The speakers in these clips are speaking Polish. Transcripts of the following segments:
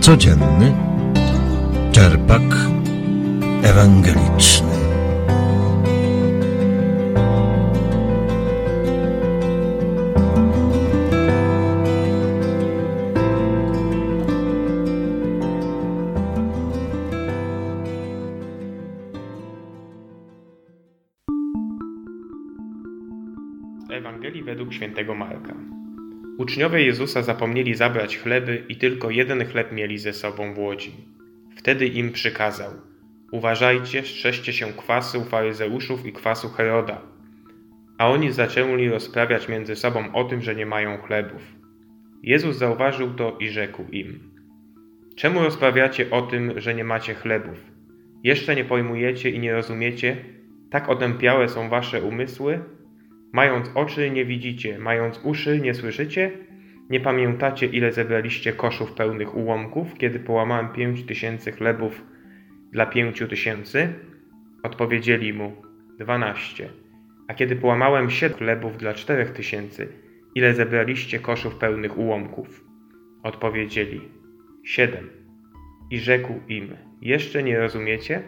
Codzienny czerpak ewangeliczny. Z Ewangelii według świętego Marka. Uczniowie Jezusa zapomnieli zabrać chleby i tylko jeden chleb mieli ze sobą w łodzi. Wtedy im przykazał: uważajcie, strzeżcie się kwasu faryzeuszów i kwasu Heroda. A oni zaczęli rozprawiać między sobą o tym, że nie mają chlebów. Jezus zauważył to i rzekł im: czemu rozprawiacie o tym, że nie macie chlebów? Jeszcze nie pojmujecie i nie rozumiecie? Tak otępiałe są wasze umysły? Mając oczy nie widzicie, mając uszy nie słyszycie? Nie pamiętacie, ile zebraliście koszów pełnych ułomków, kiedy połamałem 5000 chlebów dla 5000? Odpowiedzieli mu: 12. A kiedy połamałem 7 chlebów dla 4000, ile zebraliście koszów pełnych ułomków? Odpowiedzieli: 7. I rzekł im: jeszcze nie rozumiecie?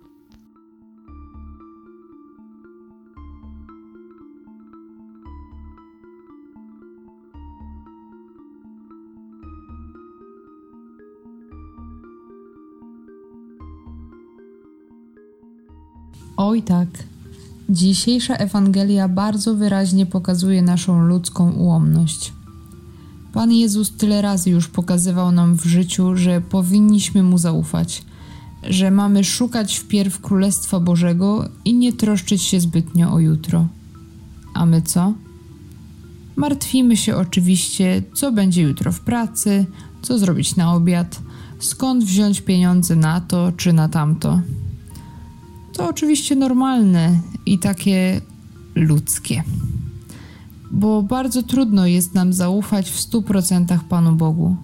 Oj tak, dzisiejsza Ewangelia bardzo wyraźnie pokazuje naszą ludzką ułomność. Pan Jezus tyle razy już pokazywał nam w życiu, że powinniśmy Mu zaufać, że mamy szukać wpierw Królestwa Bożego i nie troszczyć się zbytnio o jutro. A my co? Martwimy się oczywiście, co będzie jutro w pracy, co zrobić na obiad, skąd wziąć pieniądze na to czy na tamto. To oczywiście normalne i takie ludzkie, bo bardzo trudno jest nam zaufać w 100% Panu Bogu.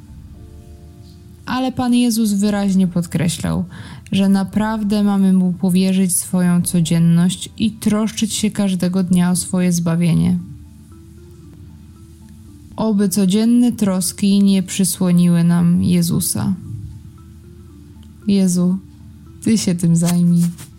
Ale Pan Jezus wyraźnie podkreślał, że naprawdę mamy Mu powierzyć swoją codzienność i troszczyć się każdego dnia o swoje zbawienie. Oby codzienne troski nie przysłoniły nam Jezusa. Jezu, Ty się tym zajmij.